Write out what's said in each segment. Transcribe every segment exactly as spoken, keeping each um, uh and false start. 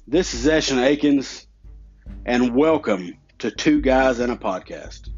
This is Eshin Akins, and welcome to Two Guys and a Podcast.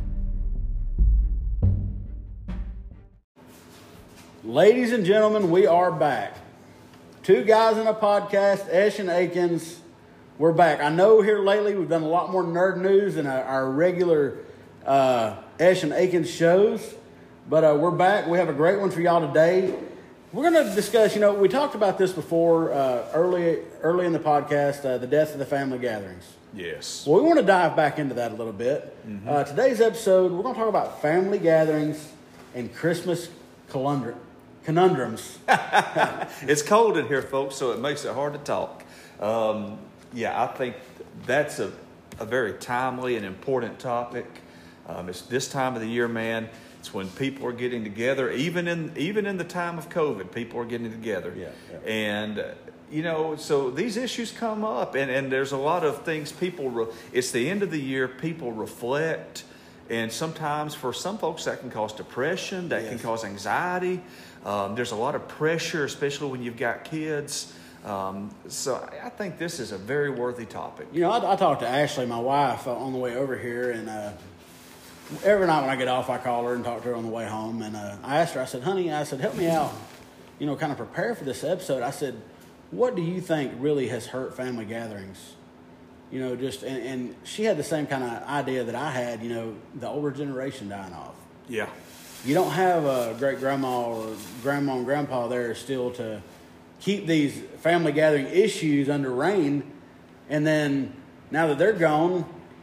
Ladies and gentlemen, we are back. Two Guys and a Podcast, Eshin Akins, we're back. I know here lately we've done a lot more nerd news than our, our regular uh, Eshin Akins shows, but uh, we're back. We have a great one for y'all today. We're going to discuss, you know, we talked about this before uh, early early in the podcast, uh, the death of the family gatherings. Yes. Well, we want to dive back into that a little bit. Mm-hmm. Uh, today's episode, we're going to talk about family gatherings and Christmas conundrum, conundrums. It's cold in here, folks, so it makes it hard to talk. Um, yeah, I think that's a, a very timely and important topic. Um, it's this time of the year, man. It's when people are getting together, even in even in the time of COVID, people are getting together. Yeah, yeah. And, uh, you know, so these issues come up, and, and there's a lot of things people, re- it's the end of the year, people reflect, and sometimes for some folks that can cause depression, that yes. can cause anxiety. Um, there's a lot of pressure, especially when you've got kids. Um, so I think this is a very worthy topic. You know, I, I talked to Ashley, my wife, uh, on the way over here, and uh, every night when I get off, I call her and talk to her on the way home. And uh, I asked her, I said, honey, I said, help me out, you know, kind of prepare for this episode. I said, what do you think really has hurt family gatherings? You know, just, and, and she had the same kind of idea that I had, you know, the older generation dying off. Yeah. You don't have a great grandma or grandma and grandpa there still to keep these family gathering issues under rein. And then now that they're gone,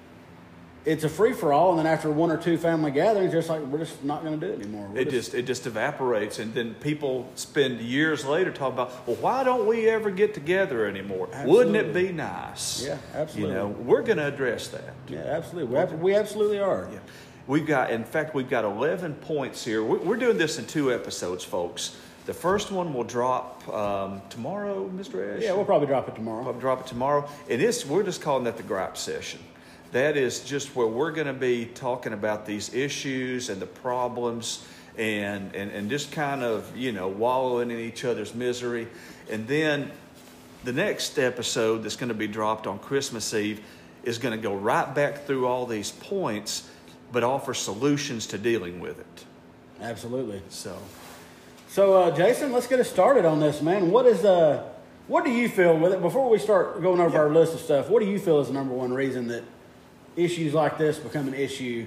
it's a free-for-all, and then after one or two family gatherings, just like, we're just not going to do it anymore. We're it just, just it just evaporates, and then people spend years later talking about, well, why don't we ever get together anymore? Absolutely. Wouldn't it be nice? Yeah, absolutely. You know, we're going to address that. Yeah, absolutely. We, ab- we absolutely are. Yeah. We've got, in fact, we've got eleven points here. We're, we're doing this in two episodes, folks. The first one will drop um, tomorrow, Mister Ash. Yeah, we'll probably drop it tomorrow. Probably drop it tomorrow. And it's, we're just calling that the gripe session. That is just where we're going to be talking about these issues and the problems and, and, and just kind of, you know, wallowing in each other's misery. And then the next episode that's going to be dropped on Christmas Eve is going to go right back through all these points, but offer solutions to dealing with it. Absolutely. So, so uh, Jason, let's get us started on this, man. What is uh, what do you feel with it? Before we start going over yeah. our list of stuff, what do you feel is the number one reason that issues like this become an issue?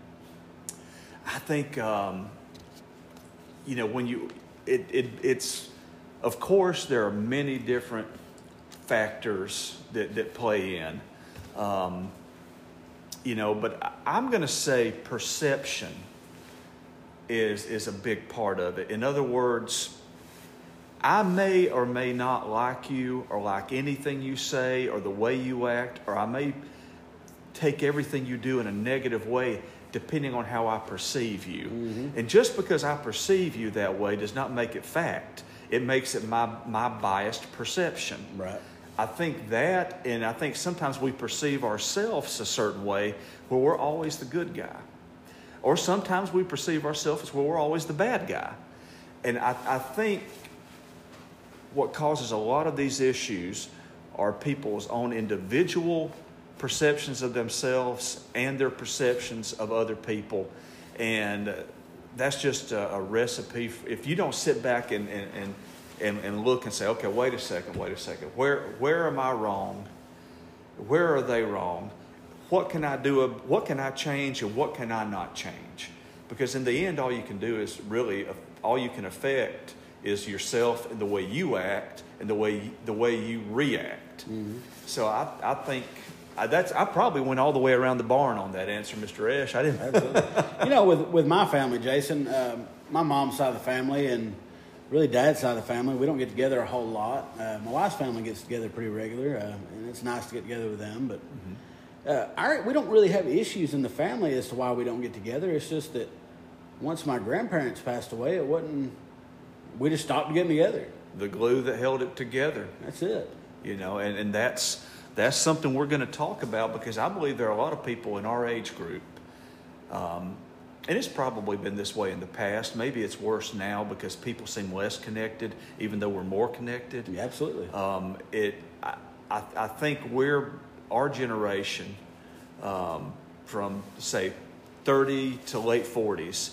I think, um, you know, when you, it, it, it's, of course, there are many different factors that, that play in, um, you know, but I'm going to say perception is, is a big part of it. In other words, I may or may not like you or like anything you say or the way you act, or I may take everything you do in a negative way depending on how I perceive you. Mm-hmm. And just because I perceive you that way does not make it fact. It makes it my, my biased perception. Right. I think that, and I think sometimes we perceive ourselves a certain way where we're always the good guy. Or sometimes we perceive ourselves as where we're always the bad guy. And I, I think what causes a lot of these issues are people's own individual perceptions of themselves and their perceptions of other people. And that's just a, a recipe. If you don't sit back and, and, and, and look and say, okay, wait a second, wait a second. Where, where am I wrong? Where are they wrong? What can I do? What can I change and what can I not change? Because in the end, all you can do is really, all you can affect is yourself and the way you act and the way, the way you react. Mm-hmm. So I, I think, I, that's, I probably went all the way around the barn on that answer, Mister Ash. I didn't. Absolutely. You know, with with my family, Jason, um, my mom's side of the family and really dad's side of the family, we don't get together a whole lot. Uh, my wife's family gets together pretty regular, uh, and it's nice to get together with them. But mm-hmm. uh, our, we don't really have issues in the family as to why we don't get together. It's just that once my grandparents passed away, it wasn't. We just stopped getting together. The glue that held it together. That's it. You know, and, and that's. That's something we're going to talk about because I believe there are a lot of people in our age group, um, and it's probably been this way in the past. Maybe it's worse now because people seem less connected, even though we're more connected. Yeah, absolutely. Um, it, I, I, I think we're, our generation, um, from, say, thirty to late forties,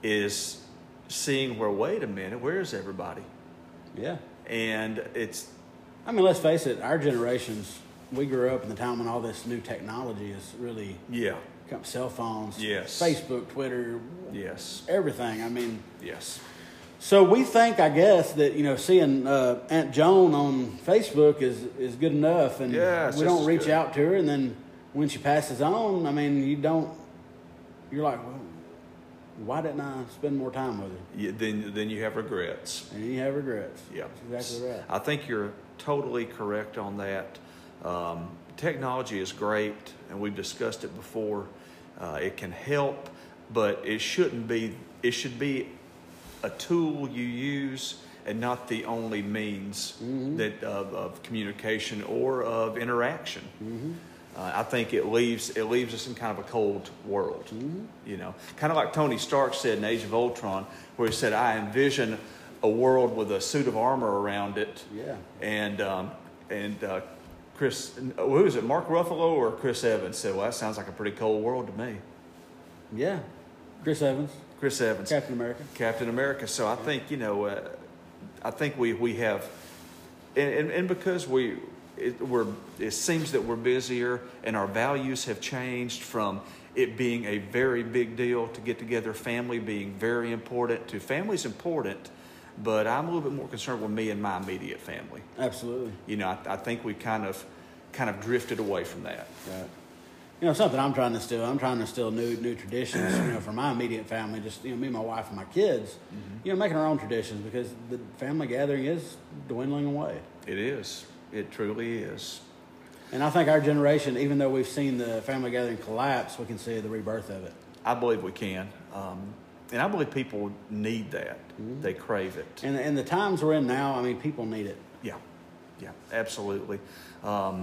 is seeing where, wait a minute, where is everybody? Yeah. And it's... I mean, let's face it, our generations, we grew up in the time when all this new technology is really... Yeah. Cell phones, yes. Facebook, Twitter, yes, everything. I mean, yes. So we think, I guess, that you know, seeing uh, Aunt Joan on Facebook is, is good enough, and yeah, we don't reach good. out to her. And then when she passes on, I mean, you don't. You're like, well, why didn't I spend more time with her? Yeah, then then you have regrets. And you have regrets. Yeah, that's exactly right. I think you're totally correct on that. Um, technology is great, and we've discussed it before. Uh, it can help, but it shouldn't be. It should be a tool you use, and not the only means mm-hmm. that of, of communication or of interaction. Mm-hmm. Uh, I think it leaves it leaves us in kind of a cold world. Mm-hmm. You know, kind of like Tony Stark said in Age of Ultron, where he said, "I envision a world with a suit of armor around it." Yeah, and um, and. Uh, Chris, who is it, Mark Ruffalo or Chris Evans said, well, that sounds like a pretty cold world to me. Yeah, Chris Evans. Chris Evans. Captain America. Captain America. So I think, you know, uh, I think we, we have, and, and, and because we, it, we're, it seems that we're busier and our values have changed from it being a very big deal to get together, family being very important, to family's important, but I'm a little bit more concerned with me and my immediate family. Absolutely. You know, I, I think we kind of kind of drifted away from that. Right. You know, something I'm trying to instill, I'm trying to instill new new traditions, you know, for my immediate family, just, you know, me, my wife, and my kids, mm-hmm. you know, making our own traditions, because the family gathering is dwindling away. It is. It truly is. And I think our generation, even though we've seen the family gathering collapse, we can see the rebirth of it. I believe we can. Um, and I believe people need that. Mm-hmm. They crave it. And, and the times we're in now, I mean, people need it. Yeah. Yeah, absolutely. Um,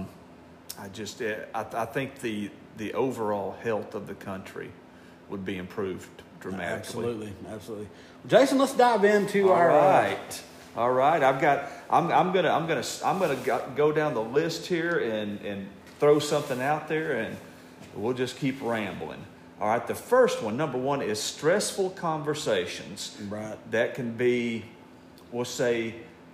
I just, I, I think the the overall health of the country would be improved dramatically. Absolutely, absolutely. Jason, let's dive into All our. Right. Uh, All right. I've got. I'm. I'm gonna. I'm gonna. I'm gonna go down the list here and and throw something out there, and we'll just keep rambling. All right. The first one, number one, is stressful conversations. Right. That can be, we'll say,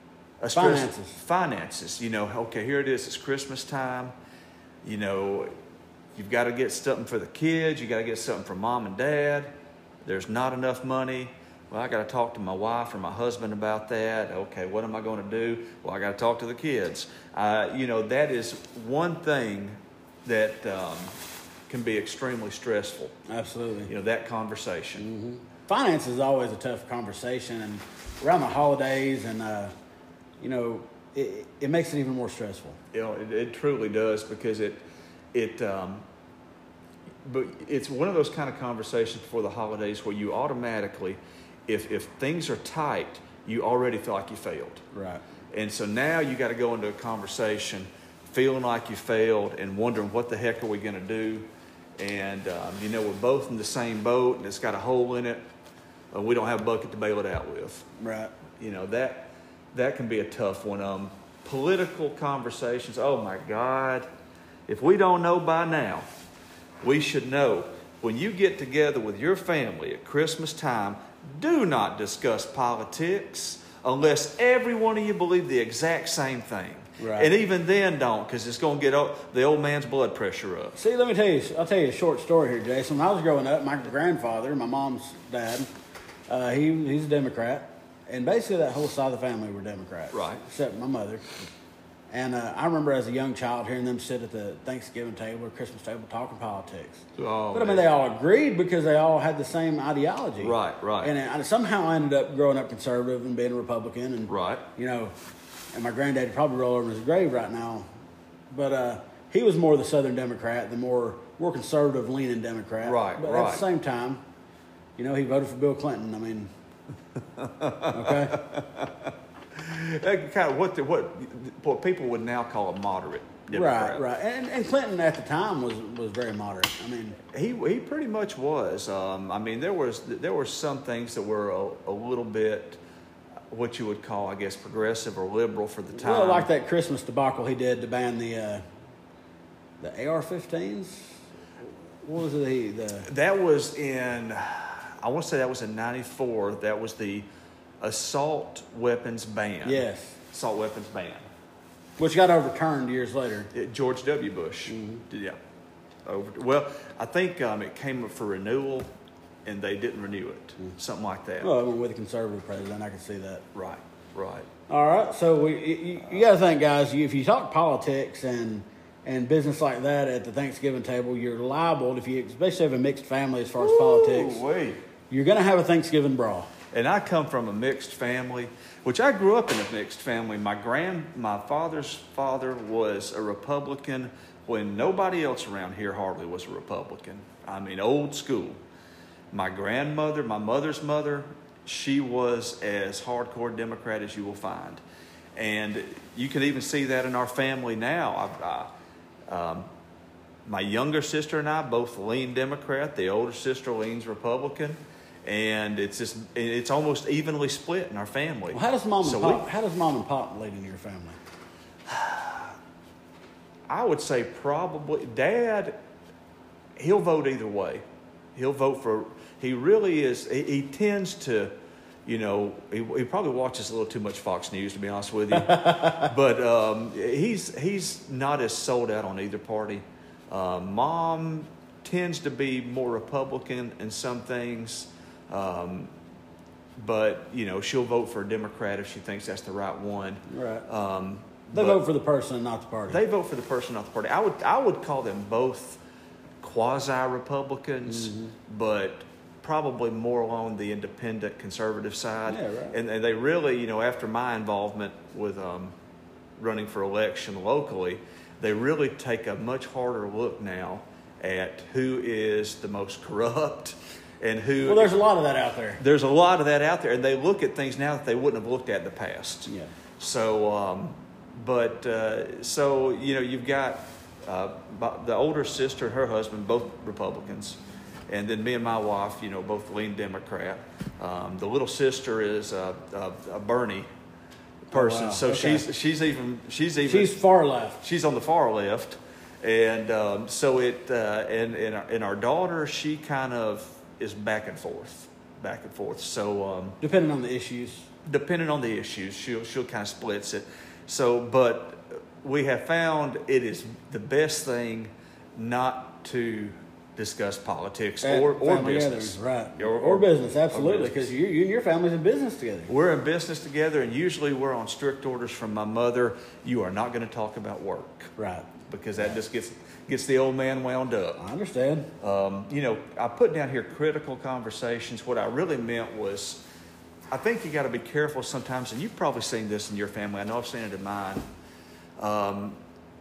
a stress, finances. Finances. You know. Okay. Here it is. It's Christmas time. You know, you've got to get something for the kids. You got to get something for mom and dad. There's not enough money. Well, I got to talk to my wife or my husband about that. Okay, what am I going to do? Well, I got to talk to the kids. Uh, you know, that is one thing that um, can be extremely stressful. Absolutely. You know, that conversation. Mm-hmm. Finance is always a tough conversation, and around the holidays, and uh, you know, it, it makes it even more stressful. You know, it, it truly does, because it, it, um, but it's one of those kind of conversations before the holidays where you automatically, if if things are tight, you already feel like you failed. Right. And so now you got to go into a conversation feeling like you failed and wondering what the heck are we going to do. And, um, you know, we're both in the same boat and it's got a hole in it. Uh, we don't have a bucket to bail it out with. Right. You know, that that can be a tough one. Um, political conversations, oh, my God. If we don't know by now, we should know. When you get together with your family at Christmas time, do not discuss politics unless every one of you believe the exact same thing. Right. And even then don't, because it's going to get old, the old man's blood pressure up. See, let me tell you, I'll tell you a short story here, Jason. When I was growing up, my grandfather, my mom's dad, uh, he he's a Democrat. And basically that whole side of the family were Democrats. Right. Except my mother. And uh, I remember as a young child hearing them sit at the Thanksgiving table or Christmas table talking politics. Oh, but I mean, they all agreed because they all had the same ideology. Right, right. And I, somehow I ended up growing up conservative and being a Republican. And, right. You know, and my granddad would probably roll over in his grave right now. But uh, he was more the Southern Democrat, the more, more conservative leaning Democrat. Right, but right. at the same time, you know, he voted for Bill Clinton. I mean, okay. Kind of what, the, what what people would now call a moderate Democrat. Right, right. And, and Clinton at the time was, was very moderate. I mean, he he pretty much was. Um, I mean, there was there were some things that were a, a little bit, what you would call, I guess, progressive or liberal for the time. Well, like that Christmas debacle he did to ban the uh, the A R fifteens. What was it? He the that was in, I want to say that was in ninety-four. That was the assault weapons ban. Yes, assault weapons ban, which got overturned years later. It, George W. Bush. Mm-hmm. Yeah. Over. Well, I think um, it came up for renewal, and they didn't renew it. Mm-hmm. Something like that. Well, I mean, with a conservative president, I can see that. Right. Right. All right. So we, you, you got to think, guys. You, if you talk politics and and business like that at the Thanksgiving table, you're liable, if you especially have a mixed family as far as Ooh, politics. Wait. You're going to have a Thanksgiving brawl. And I come from a mixed family, which I grew up in a mixed family. My grand, my father's father was a Republican when nobody else around here hardly was a Republican. I mean, old school. My grandmother, my mother's mother, she was as hardcore Democrat as you will find. And you can even see that in our family now. I, I, um, my younger sister and I both lean Democrat. The older sister leans Republican. And it's just, it's almost evenly split in our family. Well, how does mom and so pop? we, how does mom and pop lead in your family? I would say probably Dad. He'll vote either way. He'll vote for. He really is. He, he tends to, you know, he, he probably watches a little too much Fox News, to be honest with you. But um, he's he's not as sold out on either party. Uh, Mom tends to be more Republican in some things. Um, but, you know, she'll vote for a Democrat if she thinks that's the right one. Right. Um, they vote for the person, not the party. They vote for the person, not the party. I would I would call them both quasi-Republicans, mm-hmm. but probably more along the independent conservative side. Yeah, right. And, and they really, you know, after my involvement with um, running for election locally, they really take a much harder look now at who is the most corrupt. And who, well, there's a lot of that out there. There's a lot of that out there, and they look at things now that they wouldn't have looked at in the past. Yeah. So, um, but uh, so you know, you've got uh, the older sister and her husband, both Republicans, and then me and my wife, you know, both lean Democrat. Um, the little sister is a, a, a Bernie person, oh, wow. so okay. she's she's even she's even she's far left. She's on the far left, and um, so it uh, and and our, and our daughter, she kind of is back and forth, back and forth. So um, depending on the issues, depending on the issues, she'll she'll kind of splits it. So, but we have found it is the best thing not to discuss politics At or or business, gatherings, right? Or, or, or business, absolutely, because you, you and your family's in business together. We're in business together, and usually we're on strict orders from my mother. You are not going to talk about work, right? Because that just gets gets the old man wound up. I understand. Um, you know, I put down here critical conversations. What I really meant was, I think you got to be careful sometimes, and you've probably seen this in your family. I know I've seen it in mine. Um,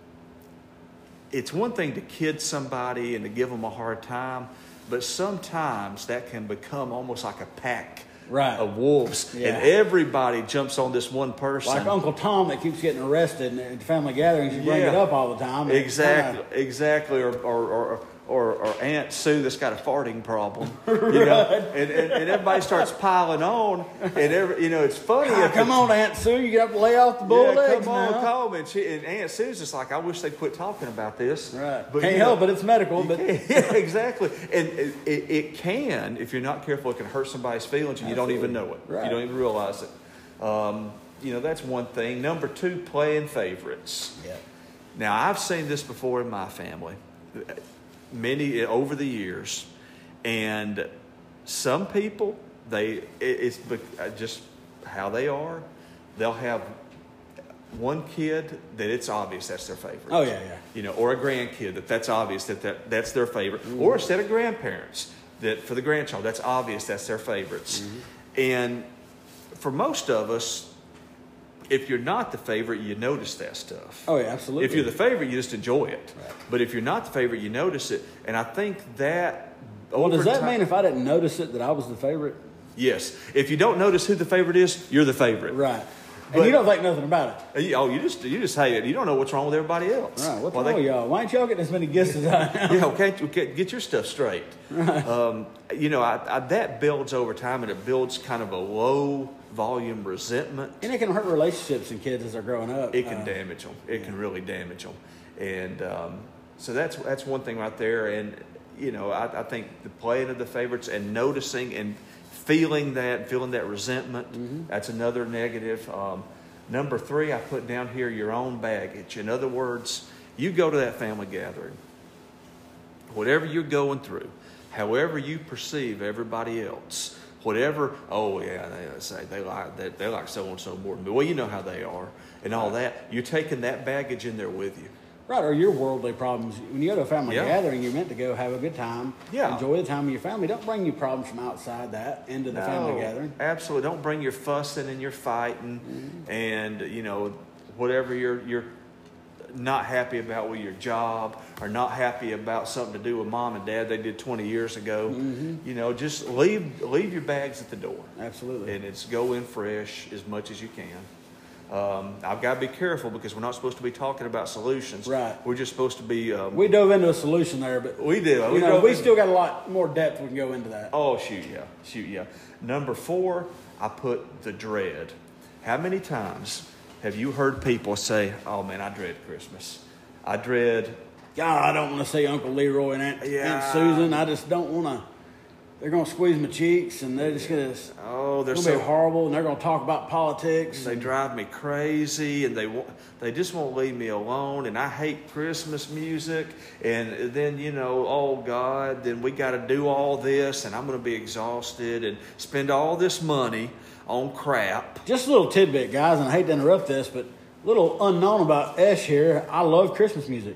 it's one thing to kid somebody and to give them a hard time, but sometimes that can become almost like a pack right. of wolves, yeah. and everybody jumps on this one person. Like Uncle Tom that keeps getting arrested at family gatherings. You bring yeah. it up all the time. Exactly, kinda... exactly. Or, or, or, or, or Aunt Sue that's got a farting problem, you know, and, and, and everybody starts piling on, and every, you know, it's funny. Ah, come on, Aunt Sue, you got to lay off the bull yeah, legs come on, now. come and, she, and Aunt Sue's just like, I wish they'd quit talking about this. Right, but, can't you know, help it. It's medical, but yeah, exactly, and it, it, it can, if you're not careful, it can hurt somebody's feelings, and Absolutely. you don't even know it. Right. You don't even realize it. Um, you know, that's one thing. Number two, playing favorites. Yeah. Now, I've seen this before in my family, many over the years, and some people, they it's just how they are. They'll have one kid that it's obvious that's their favorite. Oh yeah, yeah. You know, or a grandkid that that's obvious that, that that's their favorite, mm-hmm. or a set of grandparents that for the grandchild that's obvious that's their favorites, mm-hmm. and for most of us, if you're not the favorite, you notice that stuff. Oh, yeah, absolutely. If you're the favorite, you just enjoy it. Right. But if you're not the favorite, you notice it. And I think that... Well, does that time, mean if I didn't notice it that I was the favorite? Yes. If you don't notice who the favorite is, you're the favorite. Right. But, and you don't think nothing about it. Oh, you just you just hate it. You don't know what's wrong with everybody else. Right. What's well, wrong they, with y'all? Why ain't y'all getting as many gifts as I am? Yeah, okay. Get, get your stuff straight. Right. Um, you know, I, I, that builds over time, and it builds kind of a low volume resentment. And it can hurt relationships in kids as they're growing up. It can uh, damage them. It yeah. can really damage them. And um, so that's that's one thing right there. And, you know, I, I think the playing of the favorites and noticing and feeling that, feeling that resentment, mm-hmm. that's another negative. Um, number three, I put down here your own baggage. In other words, you go to that family gathering, whatever you're going through, however you perceive everybody else, whatever, oh yeah, they say they like that, they like so and so more than me. Well, you know how they are, and all that. You're taking that baggage in there with you. Right, or your worldly problems. When you go to a family Yeah. gathering, you're meant to go have a good time, Yeah. enjoy the time with your family. Don't bring you problems from outside that into the No, family gathering. Absolutely. Don't bring your fussing and your fighting, mm-hmm. and you know whatever you're you're not happy about with your job, or not happy about something to do with mom and dad they did twenty years ago. Mm-hmm. You know, just leave leave your bags at the door. Absolutely. And it's go in fresh as much as you can. Um, I've got to be careful because we're not supposed to be talking about solutions. Right. We're just supposed to be. Um, we dove into a solution there, but we did. You we know, we in, still got a lot more depth we can go into that. Oh shoot, yeah, shoot, yeah. Number four, I put the dread. How many times have you heard people say, "Oh man, I dread Christmas. I dread." God, I don't want to see Uncle Leroy and Aunt, Yeah. Aunt Susan. I just don't want to. They're going to squeeze my cheeks, and they're just going to. Oh, they're it's so be horrible, and they're going to talk about politics. They drive me crazy, and they won't, they just won't leave me alone. And I hate Christmas music. And then you know, oh God, then we got to do all this, and I'm going to be exhausted and spend all this money on crap. Just a little tidbit, guys, and I hate to interrupt this, but a little unknown about Esh here. I love Christmas music,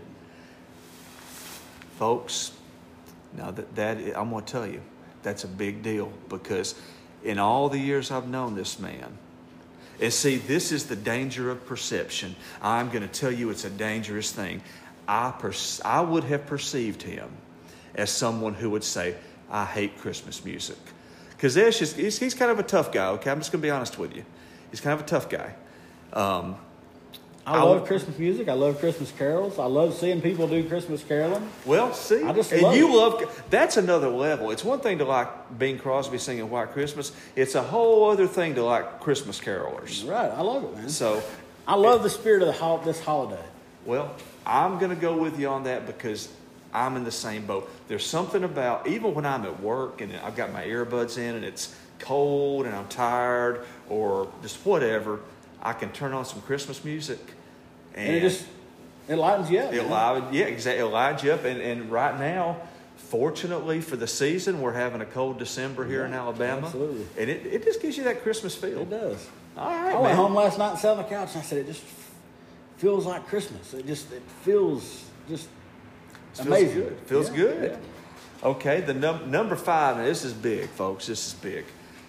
folks. Now that that I'm going to tell you. That's a big deal because in all the years I've known this man, and see, this is the danger of perception. I'm going to tell you it's a dangerous thing. I, pers- I would have perceived him as someone who would say, I hate Christmas music. Because he's, he's kind of a tough guy, okay? I'm just going to be honest with you. He's kind of a tough guy. Um, I, I love would, Christmas music. I love Christmas carols. I love seeing people do Christmas caroling. Well, see, I just and love you it. love, that's another level. It's one thing to like Bing Crosby singing White Christmas. It's a whole other thing to like Christmas carolers. Right, I love it, man. So, I love the spirit of the ho- this holiday. Well, I'm going to go with you on that because I'm in the same boat. There's something about, even when I'm at work and I've got my earbuds in and it's cold and I'm tired or just whatever, I can turn on some Christmas music. And, and it just, it lightens you up. It liven, yeah, exactly. It lightens you up. And, and right now, fortunately for the season, we're having a cold December here yeah, in Alabama. Absolutely. And it, it just gives you that Christmas feel. It does. All right, I went man. home last night and sat on the couch and I said, it just feels like Christmas. It just, it feels just It feels amazing. good. It feels yeah, good. Yeah. Okay, the num- number five, and this is big, folks. This is big.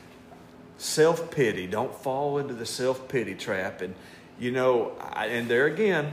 Self-pity. Don't fall into the self-pity trap. And, you know, I, and there again,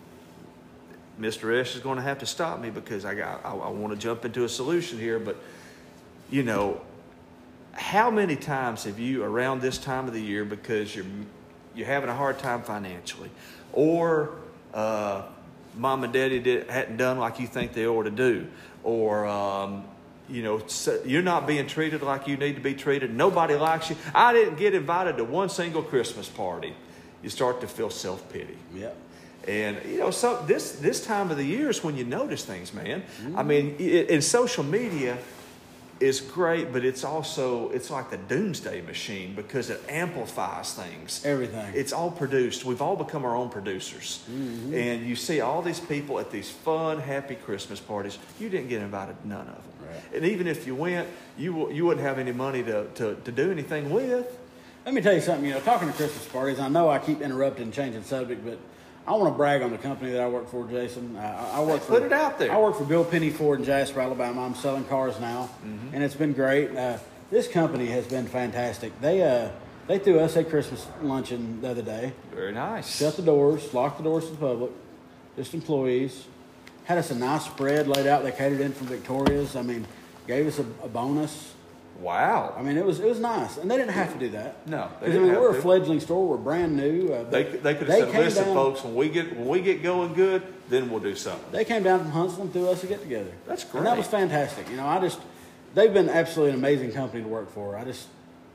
Mister Esh is going to have to stop me because I got I, I want to jump into a solution here. But, you know, how many times have you around this time of the year because you're you're having a hard time financially, or uh, mom and daddy did, hadn't done like you think they ought to do, or um, you know, you're not being treated like you need to be treated. Nobody likes you. I didn't get invited to one single Christmas party. You start to feel self-pity. Yeah. And, you know, so this this time of the year is when you notice things, man. Mm-hmm. I mean, it, and social media is great, but it's also, it's like the doomsday machine because it amplifies things. Everything. It's all produced. We've all become our own producers. Mm-hmm. And you see all these people at these fun, happy Christmas parties. You didn't get invited to none of them. Right. And even if you went, you you wouldn't have any money to, to, to do anything with. Let me tell you something, you know, talking to Christmas parties, I know I keep interrupting and changing subject, but I want to brag on the company that I work for, Jason. I, I work for, Put it out there. I work for Bill Penny Ford in Jasper, Alabama. I'm selling cars now, mm-hmm. and it's been great. Uh, this company has been fantastic. They uh, they threw us a Christmas luncheon the other day. Very nice. Shut the doors, locked the doors to the public, just employees. Had us a nice spread laid out. They catered in from Victoria's. I mean, gave us a, a bonus. Wow. I mean, it was it was nice. And they didn't have to do that. No. Because, I mean, we're a fledgling store. We're brand new. Uh, they they could have said, listen, down, folks, when we get when we get going good, then we'll do something. They came down from Huntsville and threw us a get-together. That's great. And that was fantastic. You know, I just, they've been absolutely an amazing company to work for. I just,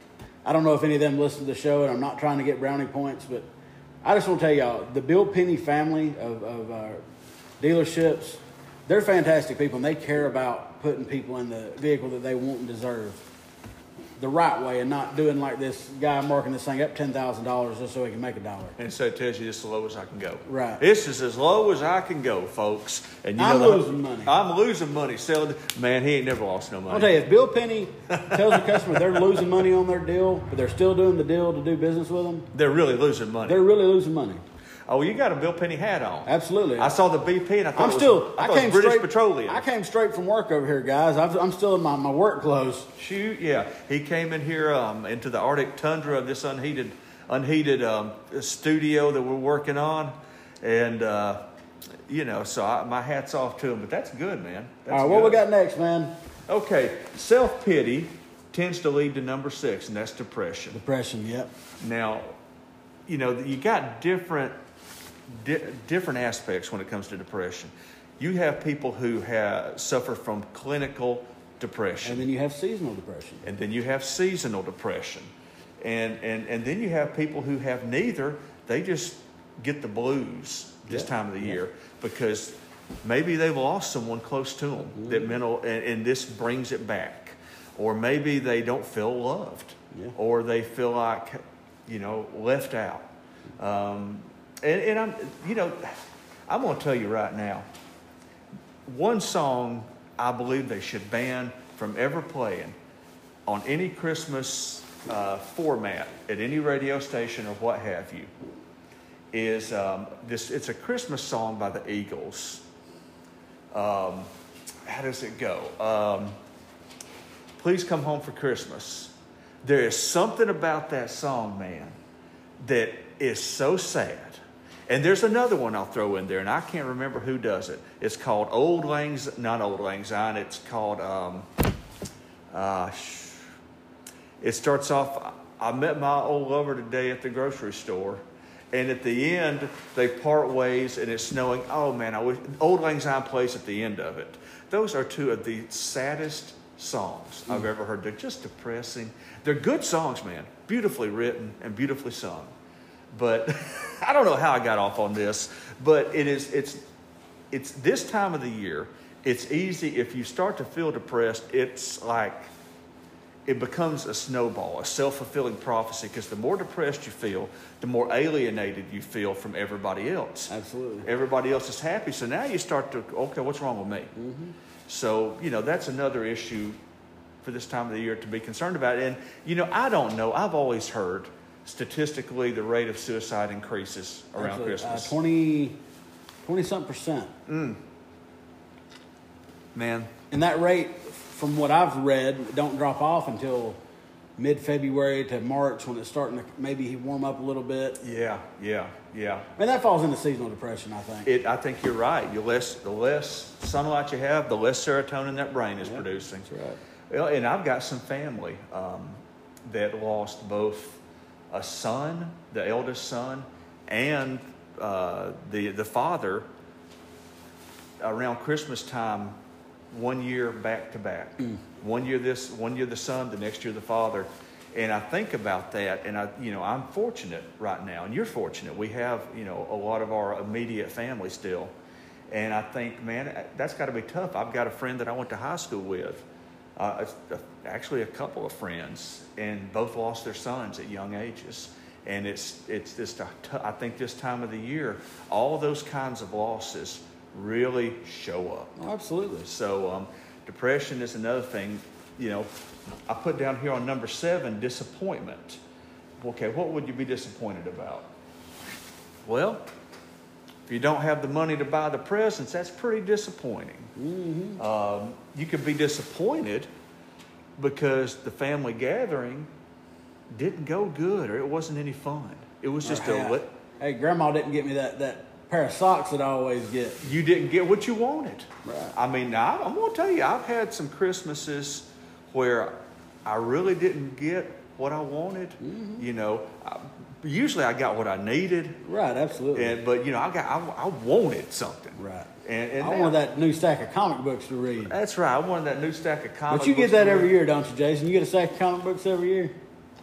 I don't know if any of them listen to the show, and I'm not trying to get brownie points, but I just want to tell y'all, the Bill Penny family of, of uh, dealerships, they're fantastic people, and they care about putting people in the vehicle that they want and deserve the right way, and not doing like this guy marking this thing up ten thousand dollars just so he can make a dollar. And so it tells you this is the lowest I can go. Right. This is as low as I can go, folks. And you I'm know the, losing money. I'm losing money selling. Man, he ain't never lost no money. I'll tell you, if Bill Penny tells a customer they're losing money on their deal, but they're still doing the deal to do business with them, They're really losing money. they're really losing money. Oh, you got a Bill Penny hat on. Absolutely. I saw the B P and I thought I'm it was, still. I I, thought it came was British straight. Petroleum. I came straight from work over here, guys. I've, I'm still in my, my work clothes. Shoot, yeah. He came in here um, into the Arctic tundra of this unheated, unheated um, studio that we're working on, and uh, you know, so I, my hat's off to him. But that's good, man. That's All right, what good. we got next, man? Okay, self pity tends to lead to number six, and that's depression. Depression. Yep. Now, you know, you got different. Di- different aspects when it comes to depression. You have people who have suffer from clinical depression, And then you have seasonal depression. and then you have seasonal depression, and and and then you have people who have neither. They just get the blues this Yeah. time of the Yeah. year because maybe they've lost someone close to them Mm-hmm. that mental, and, and this brings it back, or maybe they don't feel loved, Yeah. or they feel like, you know, left out. Um, And, and I'm, you know, I'm going to tell you right now, one song I believe they should ban from ever playing on any Christmas uh, format at any radio station or what have you is um, this. It's a Christmas song by the Eagles. Um, how does it go? Um, Please Come Home for Christmas. There is something about that song, man, that is so sad. And there's another one I'll throw in there, and I can't remember who does it. It's called Old Lang Syne, not Old Lang Syne. It's called, um, uh, it starts off, I met my old lover today at the grocery store. And at the end, they part ways, and it's snowing. Oh, man, I wish, Old Lang Syne plays at the end of it. Those are two of the saddest songs I've ever heard. They're just depressing. They're good songs, man. Beautifully written and beautifully sung. But I don't know how I got off on this, but it is it's it's this time of the year. It's easy if you start to feel depressed. It's like it becomes a snowball, a self-fulfilling prophecy, because the more depressed you feel, the more alienated you feel from everybody else. Absolutely. Everybody else is happy, so now you start to, okay, what's wrong with me? Mm-hmm. So, you know, that's another issue for this time of the year to be concerned about. And, you know, I don't know. I've always heard statistically the rate of suicide increases around Absolutely. Christmas. Uh, twenty, twenty-something percent. Mm. Man. And that rate, from what I've read, don't drop off until mid-February to March when it's starting to maybe warm up a little bit. Yeah, yeah, yeah. And that falls into seasonal depression, I think. It, I think you're right. You less, the less sunlight you have, the less serotonin that brain is Yep, producing. That's right. Well, and I've got some family um, that lost both a son, the eldest son, and uh, the the father around Christmas time, one year back to back. Mm. One year this, one year the son, the next year the father. And I think about that, and I, you know, I'm fortunate right now, and you're fortunate. We have, you know, a lot of our immediate family still, and I think, man, that's got to be tough. I've got a friend that I went to high school with, uh, actually a couple of friends, and both lost their sons at young ages. And it's it's just, a t- I think this time of the year, all those kinds of losses really show up. Oh, absolutely. So um, depression is another thing. You know, I put down here on number seven, disappointment. Okay, what would you be disappointed about? Well, if you don't have the money to buy the presents, that's pretty disappointing. Mm-hmm. Um, you could be disappointed because the family gathering didn't go good or it wasn't any fun. It was just Or, a... hey, Li- hey, Grandma didn't get me that, that pair of socks that I always get. you didn't get what you wanted. Right. I mean, now, I'm going to tell you, I've had some Christmases where I really didn't get what I wanted. Mm-hmm. You know, I, usually I got what I needed, Right, absolutely. and but you know, I got I, I wanted something. right. And, and I now- wanted that new stack of comic books to read. That's right. I wanted that new stack of comic But you get books that to every read. year, don't you, Jason? You get a stack of comic books every year?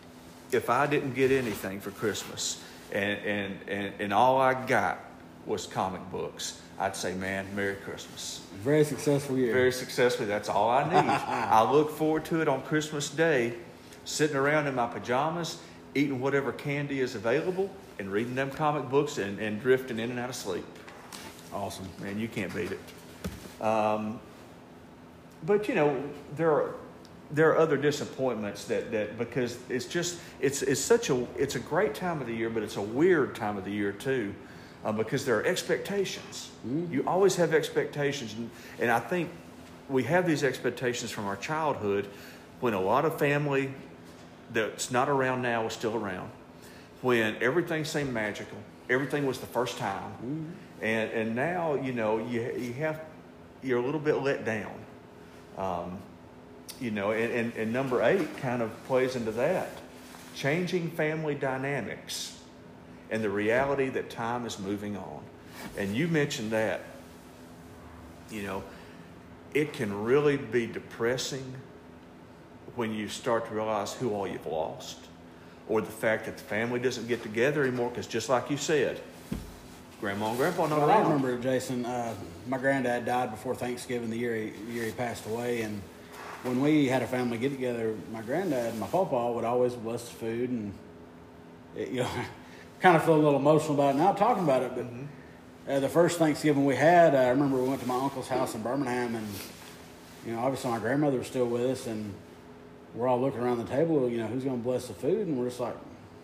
if I didn't get anything for Christmas and, and, and, and all I got was comic books, I'd say, man, Merry Christmas. Very successful year. Very successful. That's all I need. I look forward to it on Christmas Day, sitting around in my pajamas, eating whatever candy is available, and reading them comic books and, and drifting in and out of sleep. Awesome. Man, you can't beat it. Um, but, you know, there are... There are other disappointments that, that because it's just it's it's such a it's a great time of the year, but it's a weird time of the year too, uh, because there are expectations. Mm-hmm. You always have expectations, and, and I think we have these expectations from our childhood, when a lot of family that's not around now is still around, when everything seemed magical, everything was the first time, mm-hmm. and and now you know you you have you're a little bit let down. Um, You know, and, and, and number eight kind of plays into that. Changing family dynamics and the reality that time is moving on. And you mentioned that, you know, it can really be depressing when you start to realize who all you've lost, or the fact that the family doesn't get together anymore, because just like you said, Grandma and Grandpa not well, around. I remember, Jason, uh, my granddad died before Thanksgiving, the year he, year he passed away, and when we had a family get together, my granddad and my pawpaw would always bless the food, and it, you know, kind of feel a little emotional about it now talking about it. But mm-hmm. uh, the first Thanksgiving we had, uh, I remember we went to my uncle's house in Birmingham, and you know, obviously my grandmother was still with us, and we're all looking around the table. You know, who's going to bless the food? And we're just like,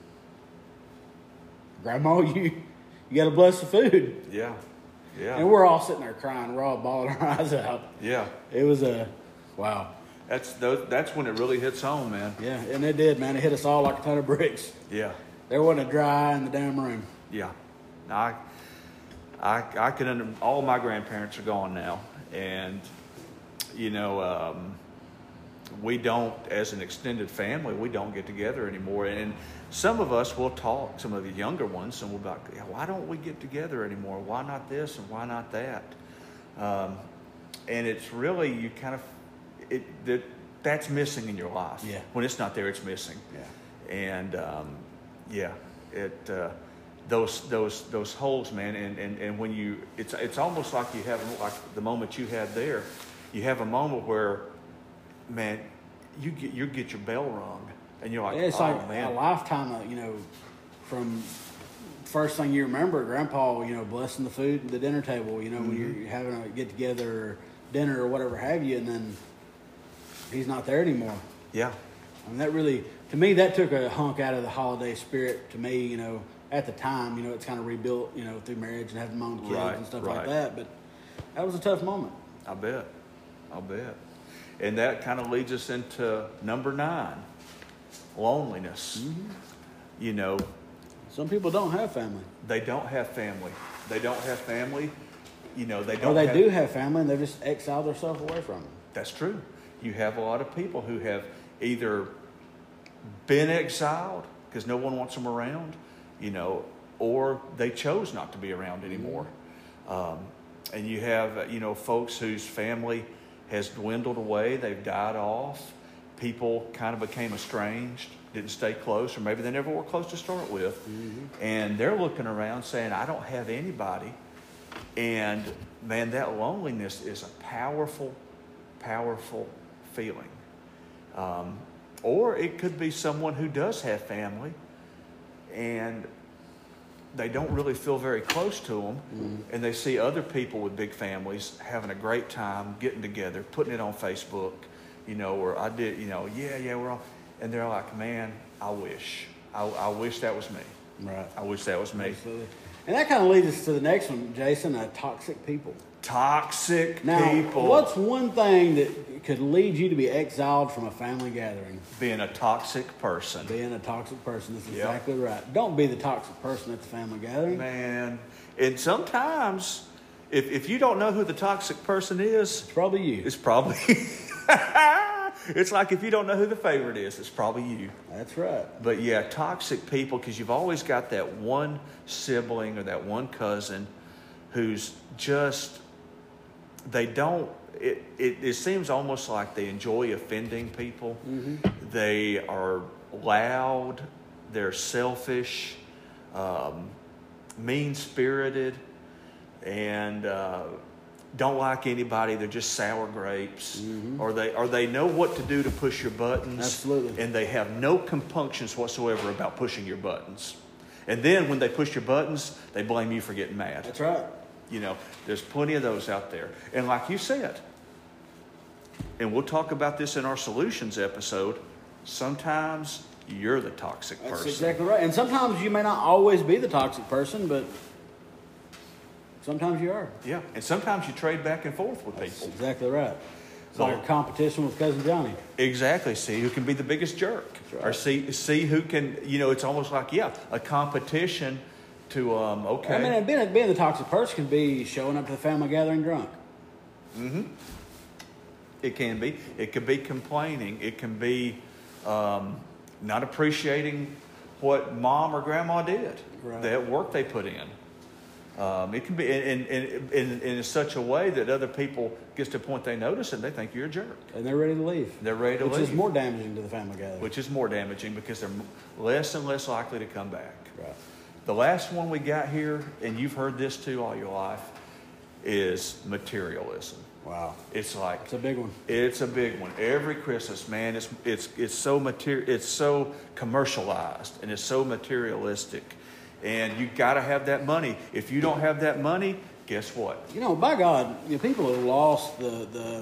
Grandma, you you got to bless the food. Yeah, yeah. And we're all sitting there crying. We're all bawling our eyes out. Yeah. It was a wow. That's those, that's when it really hits home, man. Yeah, and it did, man. It hit us all like a ton of bricks. Yeah. There wasn't a dry eye in the damn room. Yeah. I, I, I can under, all my grandparents are gone now, and you know, um, we don't, as an extended family, we don't get together anymore. And some of us will talk, some of the younger ones, and we'll be like, yeah, why don't we get together anymore? Why not this and why not that? Um, and it's really, you kind of, it that that's missing in your life. Yeah. When it's not there, it's missing. Yeah. And um, yeah, it uh, those those those holes, man. And, and, and when you, it's it's almost like you have like the moment you had there. You have a moment where, man, you get you get your bell rung, and you're like, yeah, it's oh like man, a lifetime of, you know, from first thing you remember, Grandpa, you know, blessing the food at the dinner table. You know, mm-hmm. when you're having a get together or dinner or whatever have you, and then he's not there anymore. Yeah. I mean, that really, to me, that took a hunk out of the holiday spirit to me, you know, at the time. You know, it's kind of rebuilt, you know, through marriage and having my own kids right, and stuff right. like that. But that was a tough moment. I bet. I'll bet. And that kind of leads us into number nine, loneliness. Mm-hmm. You know. Some people don't have family. They don't have family. They don't have family. You know, they don't Or they have, do have family and they've just exiled themselves away from them. That's true. You have a lot of people who have either been exiled because no one wants them around, you know, or they chose not to be around anymore. Um, and you have, you know, folks whose family has dwindled away. They've died off. People kind of became estranged, didn't stay close, or maybe they never were close to start with. Mm-hmm. And they're looking around saying, I don't have anybody. And, man, that loneliness is a powerful, powerful feeling. Um, or it could be someone who does have family and they don't really feel very close to them, mm-hmm. and they see other people with big families having a great time, getting together, putting it on Facebook, you know, or I did, you know, yeah, yeah, we're all, and they're like, man, I wish, I, I wish that was me. Right. I wish that was me. Absolutely. And that kind of leads us to the next one, Jason, uh, toxic people. Toxic now, people. What's one thing that could lead you to be exiled from a family gathering? Being a toxic person. Being a toxic person. That's yep. exactly right. Don't be the toxic person at the family gathering. Man. And sometimes, if, if you don't know who the toxic person is, it's probably you. It's probably It's like if you don't know who the favorite is, it's probably you. That's right. But yeah, toxic people, because you've always got that one sibling or that one cousin who's just, they don't, it, it, it seems almost like they enjoy offending people. Mm-hmm. They are loud. they're selfish, um, mean-spirited, and uh, don't like anybody. They're just sour grapes, mm-hmm. or they or they know what to do to push your buttons. Absolutely. And they have no compunctions whatsoever about pushing your buttons. And then when they push your buttons, they blame you for getting mad. That's right. You know, there's plenty of those out there. And like you said, and we'll talk about this in our solutions episode, sometimes you're the toxic That's person. exactly right. And sometimes you may not always be the toxic person, but sometimes you are. Yeah, and sometimes you trade back and forth with That's people. exactly right. It's So- like a competition with Cousin Johnny. Exactly. See who can be the biggest jerk. right. Or see see who can, you know, it's almost like, yeah, a competition to, um, okay. I mean, and being, being the toxic person can be showing up to the family gathering drunk. Mm-hmm. It can be. It can be complaining. It can be um, not appreciating what mom or grandma did, Right. that work they put in. Um, it can be in, in, in, in such a way that other people gets to a point they notice and they think you're a jerk. And they're ready to leave. They're ready to Which leave. is more damaging to the family gathering. Which is more damaging because they're less and less likely to come back. Right. The last one we got here, and you've heard this too all your life, is materialism. Wow. It's like It's a big one. It's a big one. Every Christmas, man, it's it's it's so materi- it's so commercialized and it's so materialistic, and you got to have that money. If you don't have that money, guess what? You know, by God, you know, people have lost the, the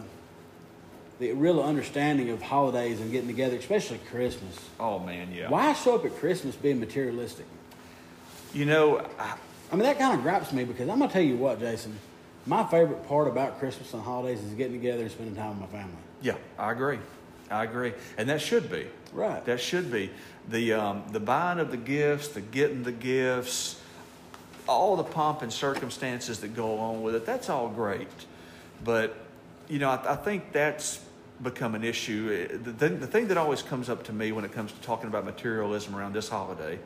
the real understanding of holidays and getting together, especially Christmas. Oh man, yeah. Why show up at Christmas being materialistic? You know, I, I mean, that kind of gripes me because I'm going to tell you what, Jason. My favorite part about Christmas and holidays is getting together and spending time with my family. yeah, I agree. I agree, and that should be Right. That should be the um, the buying of the gifts, the getting the gifts, all the pomp and circumstances that go along with it. That's all great, but you know, I, I think that's become an issue. The thing, the thing that always comes up to me when it comes to talking about materialism around this holiday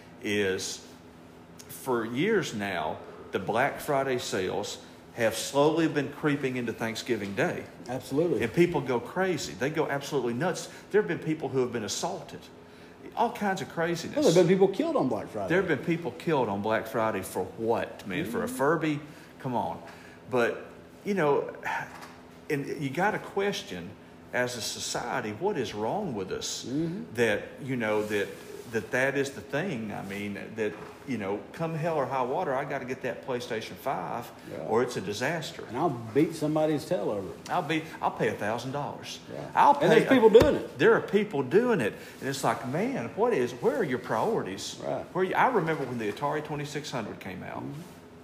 is, for years now, the Black Friday sales have slowly been creeping into Thanksgiving Day. Absolutely. And people go crazy. They go absolutely nuts. There have been people who have been assaulted. All kinds of craziness. Well, there have been people killed on Black Friday. There have been people killed on Black Friday for what, man? Mm-hmm. For a Furby? Come on. But, you know, and you got to question, as a society, what is wrong with us? Mm-hmm. That, you know, that, that that is the thing. I mean, that, you know, come hell or high water, I got to get that PlayStation five, yeah. or it's a disaster. And I'll beat somebody's tail over it. I'll be, I'll pay a thousand dollars. I'll pay. And there's people doing it. There are people doing it, and it's like, man, what is? Where are your priorities? Right. Where you, I remember when the Atari twenty-six hundred came out. Mm-hmm.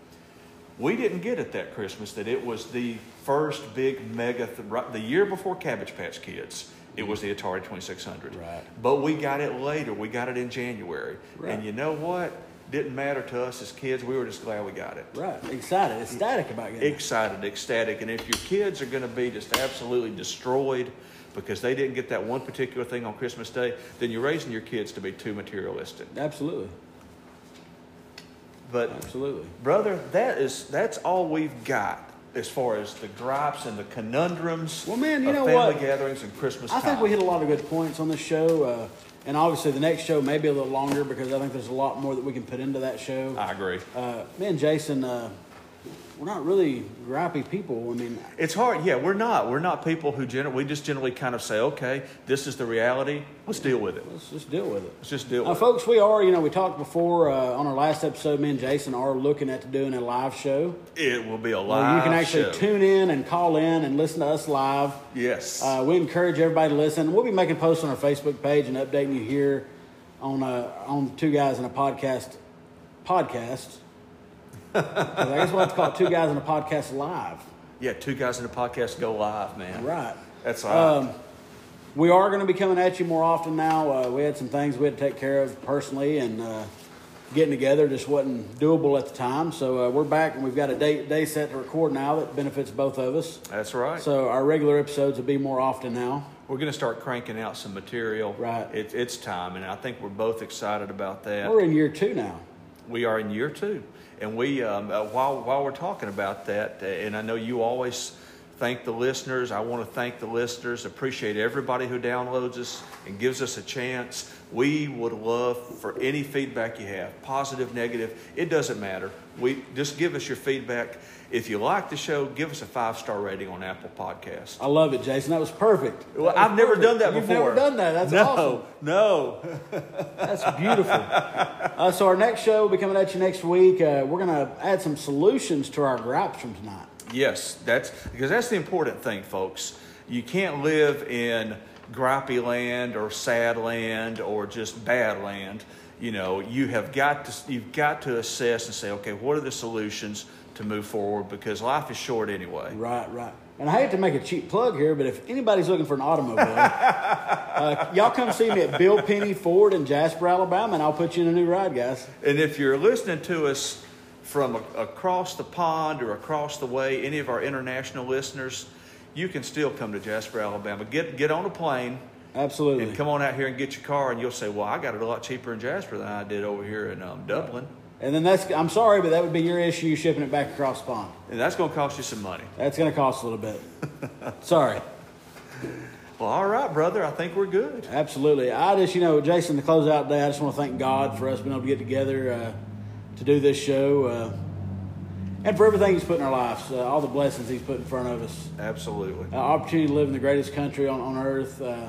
We didn't get it that Christmas. That it was the first big mega. Th- right, the year before Cabbage Patch Kids, it was the Atari twenty-six hundred. Right. But we got it later. We got it in January. Right. And you know what? Didn't matter to us as kids. We were just glad we got it. Right. Excited. Ecstatic about getting it. Excited, ecstatic. And if your kids are going to be just absolutely destroyed because they didn't get that one particular thing on Christmas Day, then you're raising your kids to be too materialistic. Absolutely. But Absolutely. Brother, that is that's all we've got as far as the gripes and the conundrums well, man, you of know family what? gatherings and Christmas I time. think we hit a lot of good points on this show. Uh, and obviously the next show may be a little longer because I think there's a lot more that we can put into that show. I agree. Uh, me and Jason, uh, we're not really gripey people. I mean, It's hard. Yeah, we're not. We're not people who generally, we just generally kind of say, okay, this is the reality. Let's deal with it. let's just deal with it. Let's just deal Now, with folks, we are, you know, we talked before uh, on our last episode, me and Jason are looking at doing a live show. it. It will be a Uh, live you can actually show. tune in and call in and listen to us live. Yes. Uh, we encourage everybody to listen. We'll be making posts on our Facebook page and updating you here on uh, on Two Guys in a Podcast podcast. 'Cause I guess we'll have to call it Two Guys in a Podcast Live. yeah, Two Guys in a Podcast go live, man. Right. That's all right. Um, we are going to be coming at you more often now. Uh, we had some things we had to take care of personally, and uh, getting together just wasn't doable at the time. So uh, we're back, and we've got a day, day set to record now that benefits both of us. That's right. So our regular episodes will be more often now. We're going to start cranking out some material. Right. It, it's time, and I think we're both excited about that. We're in year two now. We are in year two. And we, um, uh, while while we're talking about that, uh, and I know you always thank the listeners. I want to thank the listeners. Appreciate everybody who downloads us and gives us a chance. We would love for any feedback you have, positive, negative. It doesn't matter. We just give us your feedback. If you like the show, give us a five-star rating on Apple Podcasts. I love it, Jason. That was perfect. That well, was I've never perfect. done that You've before. You've never done that. That's no, awesome. No, That's beautiful. Uh, so our next show will be coming at you next week. Uh, we're going to add some solutions to our gripes from tonight. Yes, that's because that's the important thing, folks. You can't live in gripey land or sad land or just bad land. You know, you have got to you've got to assess and say, okay, what are the solutions to move forward? Because life is short anyway. Right, right. And I hate to make a cheap plug here, but if anybody's looking for an automobile, uh, y'all come see me at Bill Penny Ford in Jasper, Alabama, and I'll put you in a new ride, guys. And if you're listening to us from a, across the pond or across the way, any of our international listeners, you can still come to Jasper, Alabama. Get get on a plane. Absolutely. And come on out here and get your car, and you'll say, well, I got it a lot cheaper in Jasper than I did over here in um, Dublin. And then that's, I'm sorry, but that would be your issue shipping it back across the pond. And that's going to cost you some money. That's going to cost a little bit. Sorry. Well, all right, brother. I think we're good. Absolutely. I just, you know, Jason, to close out today, I just want to thank God for us being able to get together uh, to do this show uh, and for everything He's put in our lives, uh, all the blessings He's put in front of us. Absolutely. Uh, opportunity to live in the greatest country on, on earth. Uh,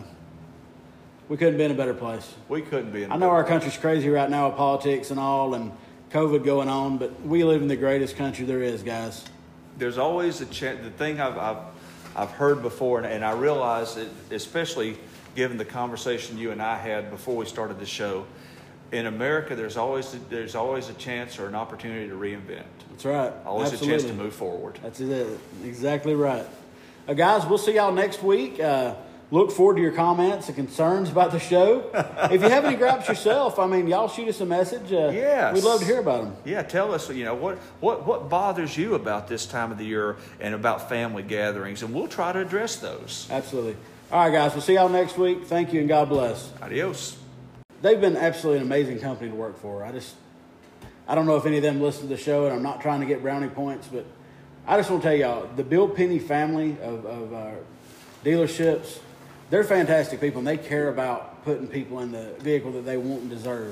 we couldn't be in a better place. We couldn't be in a I know better our place. country's crazy right now with politics and all and COVID going on, but we live in the greatest country there is, guys. There's always a chance. The thing I've, I've, I've heard before, and, and I realize it, especially given the conversation you and I had before we started the show, in America, there's always there's always a chance or an opportunity to reinvent. That's right. Always Absolutely. a chance to move forward. That's it. Exactly right. Uh, guys, we'll see y'all next week. Uh, look forward to your comments and concerns about the show. If you have any gripes yourself, I mean, y'all shoot us a message. Uh, Yes. We'd love to hear about them. Yeah, tell us, you know, what, what, what bothers you about this time of the year and about family gatherings, and we'll try to address those. Absolutely. All right, guys, we'll see y'all next week. Thank you, and God bless. Adios. They've been absolutely an amazing company to work for. I just, I don't know if any of them listen to the show, and I'm not trying to get brownie points, but I just want to tell y'all, the Bill Penny family of, of uh, dealerships, they're fantastic people, and they care about putting people in the vehicle that they want and deserve